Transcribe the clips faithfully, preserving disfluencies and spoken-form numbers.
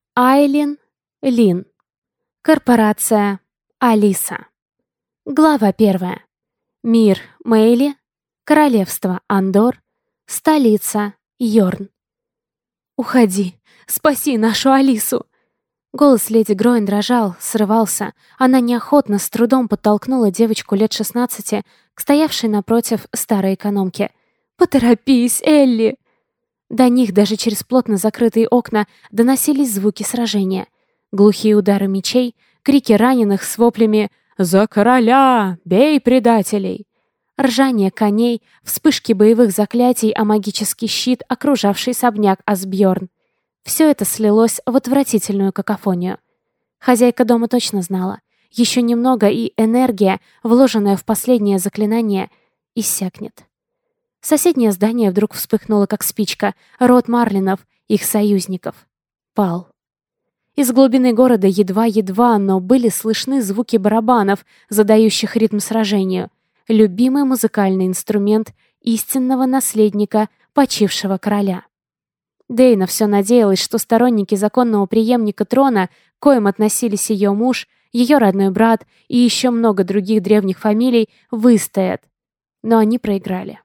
Айлин Лин. Корпорация Алиса. Глава первая. Мир Мэйли. Королевство Андор. Столица Йорн. «Уходи! Спаси нашу Алису!» Голос леди Гроин дрожал, срывался. Она неохотно, с трудом подтолкнула девочку лет шестнадцати к стоявшей напротив старой экономке. «Поторопись, Элли!» До них даже через плотно закрытые окна доносились звуки сражения. Глухие удары мечей, крики раненых с воплями «За короля! Бей предателей!» Ржание коней, вспышки боевых заклятий, а магический щит, окружавший особняк Асбьорн. Все это слилось в отвратительную какофонию. Хозяйка дома точно знала. Еще немного, и энергия, вложенная в последнее заклинание, иссякнет. Соседнее здание вдруг вспыхнуло, как спичка. Род Марлинов, их союзников, пал. Из глубины города едва-едва, но были слышны звуки барабанов, задающих ритм сражению. Любимый музыкальный инструмент истинного наследника почившего короля. Дейна все надеялась, что сторонники законного преемника трона, к коим относились ее муж, ее родной брат и еще много других древних фамилий, выстоят. Но они проиграли.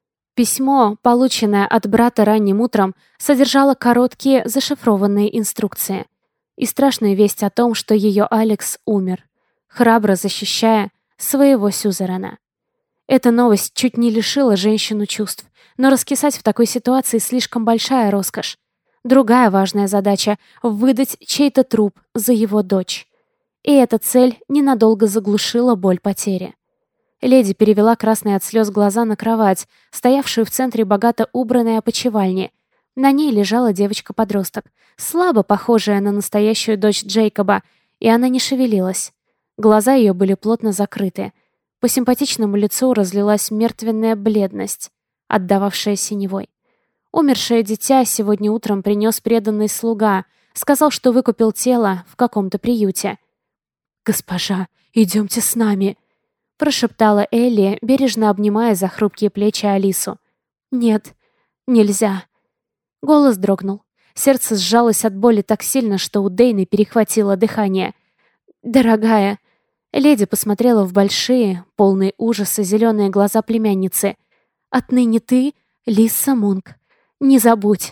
Письмо, полученное от брата ранним утром, содержало короткие зашифрованные инструкции и страшную весть о том, что ее Алекс умер, храбро защищая своего сюзерена. Эта новость чуть не лишила женщину чувств, но раскисать в такой ситуации слишком большая роскошь. Другая важная задача — выдать чей-то труп за его дочь. И эта цель ненадолго заглушила боль потери. Леди перевела красные от слез глаза на кровать, стоявшую в центре богато убранной опочивальни. На ней лежала девочка-подросток, слабо похожая на настоящую дочь Джейкоба, и она не шевелилась. Глаза ее были плотно закрыты. По симпатичному лицу разлилась мертвенная бледность, отдававшая синевой. Умершее дитя сегодня утром принес преданный слуга, сказал, что выкупил тело в каком-то приюте. «Госпожа, идемте с нами», — прошептала Элли, бережно обнимая за хрупкие плечи Алису. «Нет, нельзя». Голос дрогнул. Сердце сжалось от боли так сильно, что у Дейны перехватило дыхание. «Дорогая», — леди посмотрела в большие, полные ужаса зеленые глаза племянницы. «Отныне ты Лиса Мунк. Не забудь».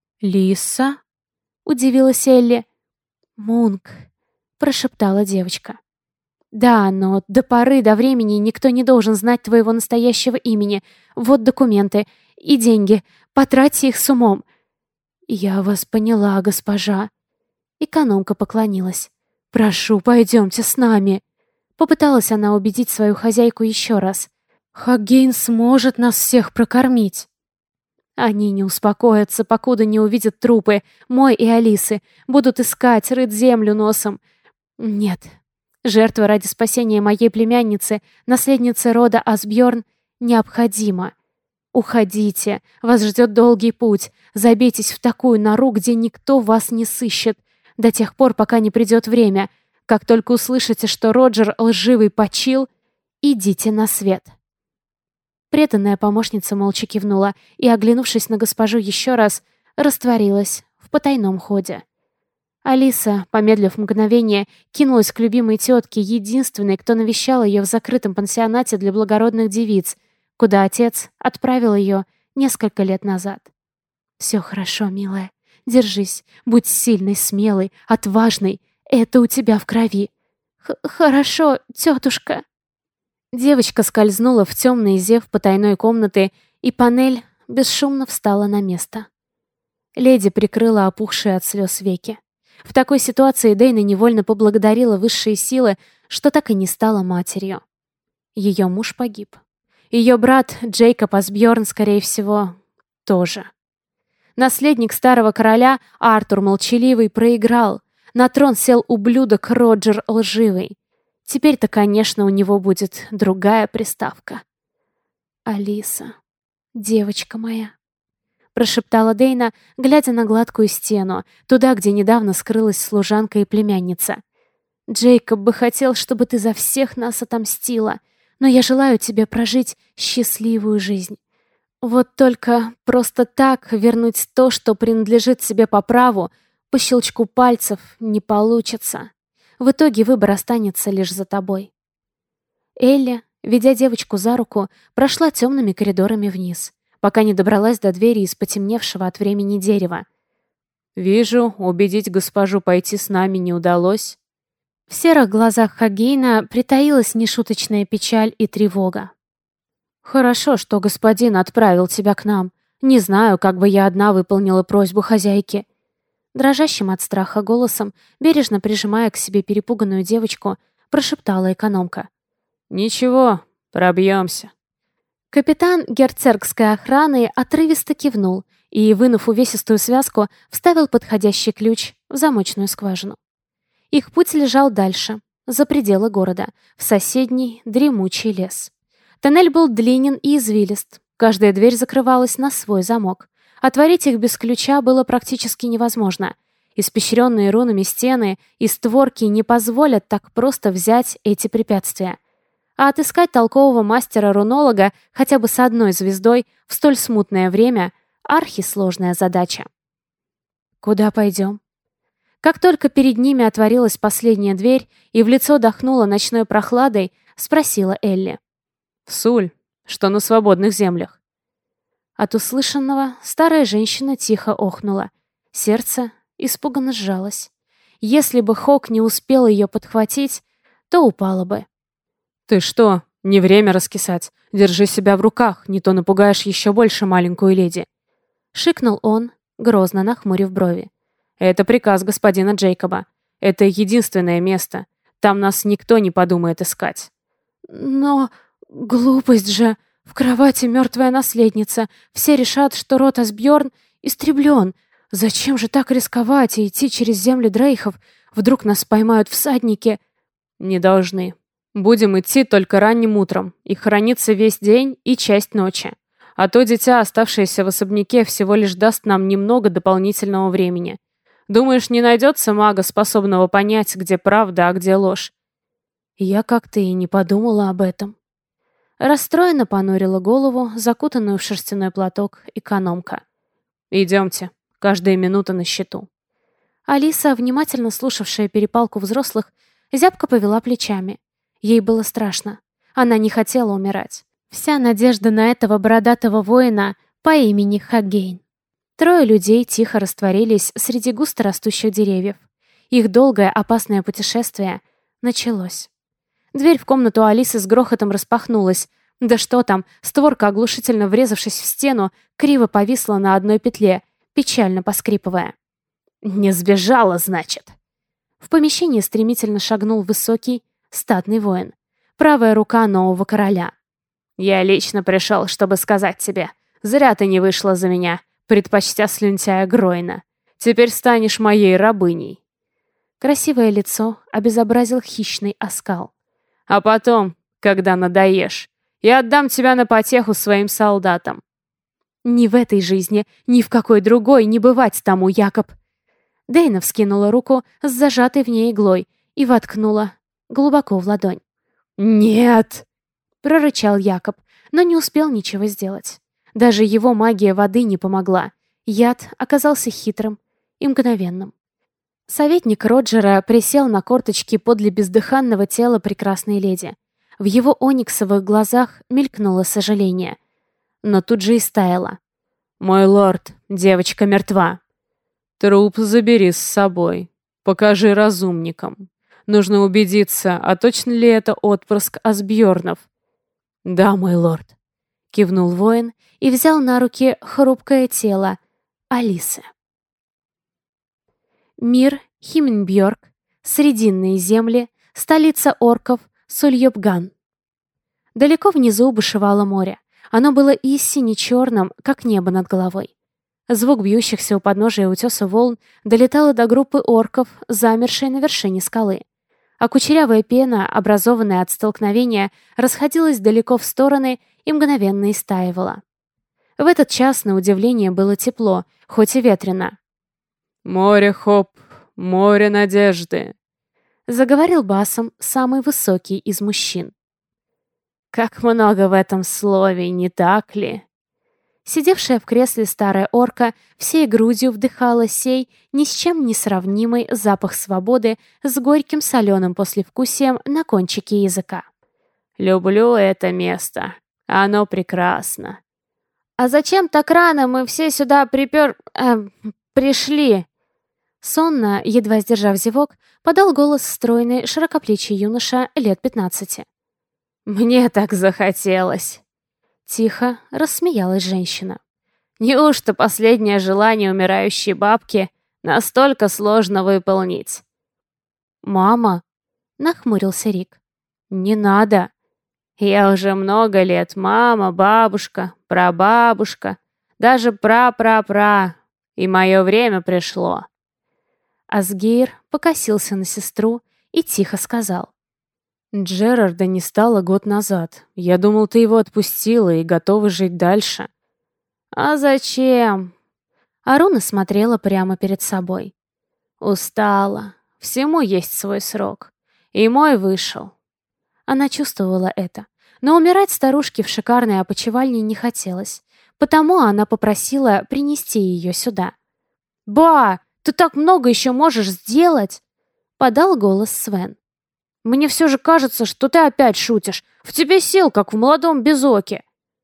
«Лиса?» — удивилась Элли. «Мунк», — прошептала девочка. «Да, но до поры до времени никто не должен знать твоего настоящего имени. Вот документы и деньги. Потратьте их с умом». «Я вас поняла, госпожа». Экономка поклонилась. «Прошу, пойдемте с нами». Попыталась она убедить свою хозяйку еще раз. «Хагейн сможет нас всех прокормить». Они не успокоятся, покуда не увидят трупы, мой и Алисы. Будут искать, рыть землю носом. Нет. Жертва ради спасения моей племянницы, наследницы рода Асбьорн, необходима. Уходите, вас ждет долгий путь. Забейтесь в такую нору, где никто вас не сыщет, до тех пор, пока не придет время. Как только услышите, что Роджер лживый почил, идите на свет. Преданная помощница молча кивнула и, оглянувшись на госпожу еще раз, растворилась в потайном ходе. Алиса, помедлив мгновение, кинулась к любимой тетке, единственной, кто навещал ее в закрытом пансионате для благородных девиц, куда отец отправил ее несколько лет назад. «Все хорошо, милая. Держись. Будь сильной, смелой, отважной. Это у тебя в крови». Х «Хорошо, тетушка». Девочка скользнула в темный зев потайной комнаты, и панель бесшумно встала на место. Леди прикрыла опухшие от слез веки. В такой ситуации Дейна невольно поблагодарила высшие силы, что так и не стала матерью. Ее муж погиб. Ее брат Джейкоб Асбьорн, скорее всего, тоже. Наследник старого короля, Артур Молчаливый, проиграл. На трон сел ублюдок Роджер Лживый. Теперь-то, конечно, у него будет другая приставка. «Алиса, девочка моя», — прошептала Дейна, глядя на гладкую стену, туда, где недавно скрылась служанка и племянница. «Джейкоб бы хотел, чтобы ты за всех нас отомстила, но я желаю тебе прожить счастливую жизнь. Вот только просто так вернуть то, что принадлежит тебе по праву, по щелчку пальцев не получится. В итоге выбор останется лишь за тобой. Элли, ведя девочку за руку, прошла темными коридорами вниз, пока не добралась до двери из потемневшего от времени дерева. «Вижу, убедить госпожу пойти с нами не удалось». В серых глазах Хагейна притаилась нешуточная печаль и тревога. «Хорошо, что господин отправил тебя к нам. Не знаю, как бы я одна выполнила просьбу хозяйки». Дрожащим от страха голосом, бережно прижимая к себе перепуганную девочку, прошептала экономка. «Ничего, пробьемся». Капитан герцогской охраны отрывисто кивнул и, вынув увесистую связку, вставил подходящий ключ в замочную скважину. Их путь лежал дальше, за пределы города, в соседний дремучий лес. Тоннель был длинен и извилист. Каждая дверь закрывалась на свой замок. Отворить их без ключа было практически невозможно. Испещренные рунами стены и створки не позволят так просто взять эти препятствия. А отыскать толкового мастера-рунолога хотя бы с одной звездой в столь смутное время — архисложная задача. «Куда пойдем?» Как только перед ними отворилась последняя дверь и в лицо дохнула ночной прохладой, спросила Элли. «В Суль, что на свободных землях». От услышанного старая женщина тихо охнула. Сердце испуганно сжалось. Если бы Хок не успел ее подхватить, то упала бы. «Ты что? Не время раскисать. Держи себя в руках, не то напугаешь еще больше маленькую леди». Шикнул он, грозно нахмурив брови. «Это приказ господина Джейкоба. Это единственное место. Там нас никто не подумает искать». «Но глупость же! В кровати мертвая наследница. Все решат, что род Асбьерн истреблен. Зачем же так рисковать и идти через земли Дрейхов? Вдруг нас поймают всадники?» «Не должны. Будем идти только ранним утром и храниться весь день и часть ночи. А то дитя, оставшееся в особняке, всего лишь даст нам немного дополнительного времени. Думаешь, не найдется мага, способного понять, где правда, а где ложь?» Я как-то и не подумала об этом. Расстроенно понурила голову, закутанную в шерстяной платок, экономка. «Идемте. Каждая минута на счету». Алиса, внимательно слушавшая перепалку взрослых, зябко повела плечами. Ей было страшно. Она не хотела умирать. Вся надежда на этого бородатого воина по имени Хагейн. Трое людей тихо растворились среди густо растущих деревьев. Их долгое опасное путешествие началось. Дверь в комнату Алисы с грохотом распахнулась. Да что там, створка, оглушительно врезавшись в стену, криво повисла на одной петле, печально поскрипывая. «Не сбежала, значит?» В помещение стремительно шагнул высокий, статный воин. Правая рука нового короля. «Я лично пришел, чтобы сказать тебе, зря ты не вышла за меня, предпочтя слюнтяя Гройна. Теперь станешь моей рабыней». Красивое лицо обезобразил хищный оскал. «А потом, когда надоешь, я отдам тебя на потеху своим солдатам». «Ни в этой жизни, ни в какой другой не бывать тому, Якоб». Дейна вскинула руку с зажатой в ней иглой и воткнула глубоко в ладонь. «Нет!» — прорычал Якоб, но не успел ничего сделать. Даже его магия воды не помогла. Яд оказался хитрым и мгновенным. Советник Роджера присел на корточки подле бездыханного тела прекрасной леди. В его ониксовых глазах мелькнуло сожаление. Но тут же и стаяло. «Мой лорд, девочка мертва». «Труп забери с собой. Покажи разумникам. Нужно убедиться, а точно ли это отпрыск Асбьернов». «Да, мой лорд», — кивнул воин и взял на руки хрупкое тело Алисы. Мир Химменбьорг, Срединные земли, столица орков Сульёбган. Далеко внизу бушевало море. Оно было истинно черным, как небо над головой. Звук бьющихся у подножия утеса волн долетал до группы орков, замершей на вершине скалы. А кучерявая пена, образованная от столкновения, расходилась далеко в стороны и мгновенно истаивала. В этот час, на удивление, было тепло, хоть и ветрено. «Море, Хоп, море надежды», — заговорил басом самый высокий из мужчин. «Как много в этом слове, не так ли?» Сидевшая в кресле старая орка всей грудью вдыхала сей ни с чем не сравнимый запах свободы с горьким соленым послевкусием на кончике языка. «Люблю это место. Оно прекрасно». «А зачем так рано мы все сюда припер... Э, пришли?» Сонно, едва сдержав зевок, подал голос стройный, широкоплечий юноша лет пятнадцати. «Мне так захотелось!» Тихо рассмеялась женщина. «Неужто последнее желание умирающей бабки настолько сложно выполнить?» «Мама!» — нахмурился Рик. «Не надо!» «Я уже много лет мама, бабушка, прабабушка, даже пра-пра-пра, и мое время пришло». Асгейр покосился на сестру и тихо сказал. «Джерарда не стало год назад. Я думал, ты его отпустила и готова жить дальше». «А зачем?» Аруна смотрела прямо перед собой. «Устала. Всему есть свой срок. И мой вышел». Она чувствовала это, но умирать старушке в шикарной опочивальне не хотелось, потому она попросила принести ее сюда. «Ба, ты так много еще можешь сделать!» — подал голос Свен. «Мне все же кажется, что ты опять шутишь. В тебе сил, как в молодом Безоке».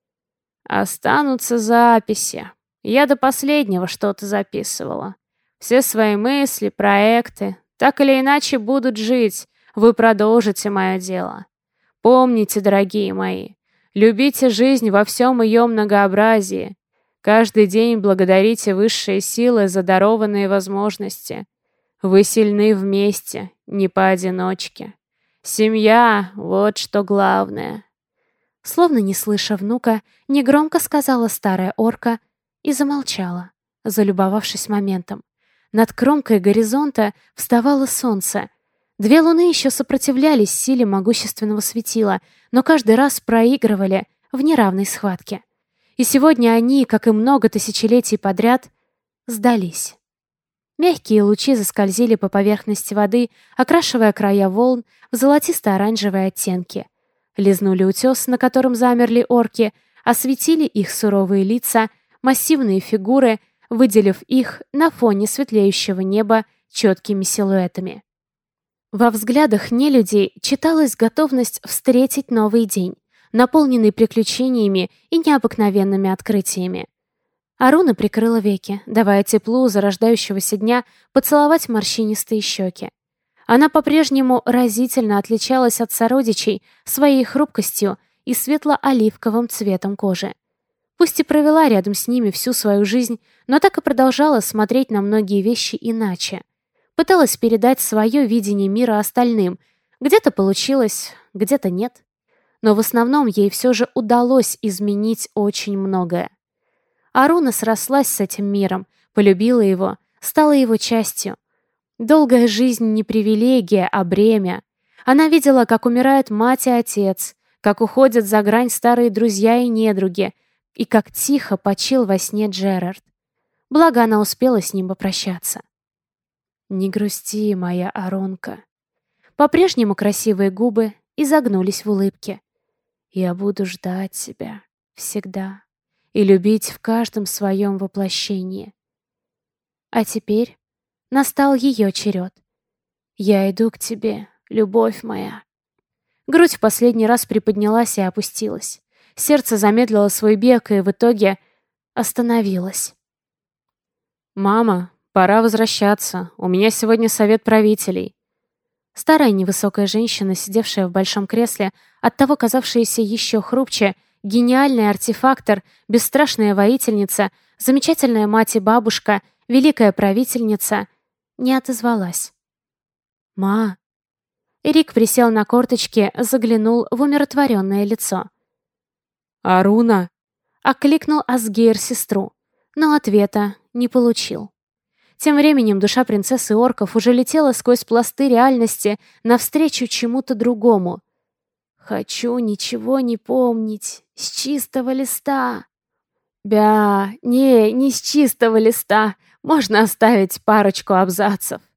«Останутся записи. Я до последнего что-то записывала. Все свои мысли, проекты, так или иначе будут жить. Вы продолжите мое дело. Помните, дорогие мои, любите жизнь во всем ее многообразии. Каждый день благодарите высшие силы за дарованные возможности. Вы сильны вместе, не поодиночке. Семья — вот что главное». Словно не слыша внука, негромко сказала старая орка и замолчала, залюбовавшись моментом. Над кромкой горизонта вставало солнце. Две луны еще сопротивлялись силе могущественного светила, но каждый раз проигрывали в неравной схватке. И сегодня они, как и много тысячелетий подряд, сдались. Мягкие лучи заскользили по поверхности воды, окрашивая края волн в золотисто-оранжевые оттенки. Лизнули утес, на котором замерли орки, осветили их суровые лица, массивные фигуры, выделив их на фоне светлеющего неба четкими силуэтами. Во взглядах нелюдей читалась готовность встретить новый день, наполненный приключениями и необыкновенными открытиями. Аруна прикрыла веки, давая теплу зарождающегося дня поцеловать морщинистые щеки. Она по-прежнему разительно отличалась от сородичей своей хрупкостью и светло-оливковым цветом кожи. Пусть и провела рядом с ними всю свою жизнь, но так и продолжала смотреть на многие вещи иначе. Пыталась передать свое видение мира остальным. Где-то получилось, где-то нет. Но в основном ей все же удалось изменить очень многое. Аруна срослась с этим миром, полюбила его, стала его частью. Долгая жизнь не привилегия, а бремя. Она видела, как умирают мать и отец, как уходят за грань старые друзья и недруги, и как тихо почил во сне Джерард. Благо, она успела с ним попрощаться. «Не грусти, моя Аронка». По-прежнему красивые губы изогнулись в улыбке. «Я буду ждать тебя всегда и любить в каждом своем воплощении». А теперь настал ее черед. «Я иду к тебе, любовь моя». Грудь в последний раз приподнялась и опустилась. Сердце замедлило свой бег и в итоге остановилось. «Мама, пора возвращаться. У меня сегодня совет правителей». Старая невысокая женщина, сидевшая в большом кресле, оттого казавшаяся еще хрупче, гениальный артефактор, бесстрашная воительница, замечательная мать и бабушка, великая правительница, не отозвалась. «Ма!» Рик присел на корточки, заглянул в умиротворенное лицо. «Аруна!» — окликнул Асгейр сестру, но ответа не получил. Тем временем душа принцессы орков уже летела сквозь пласты реальности навстречу чему-то другому. «Хочу ничего не помнить, с чистого листа». «Бя, не, не с чистого листа, можно оставить парочку абзацев».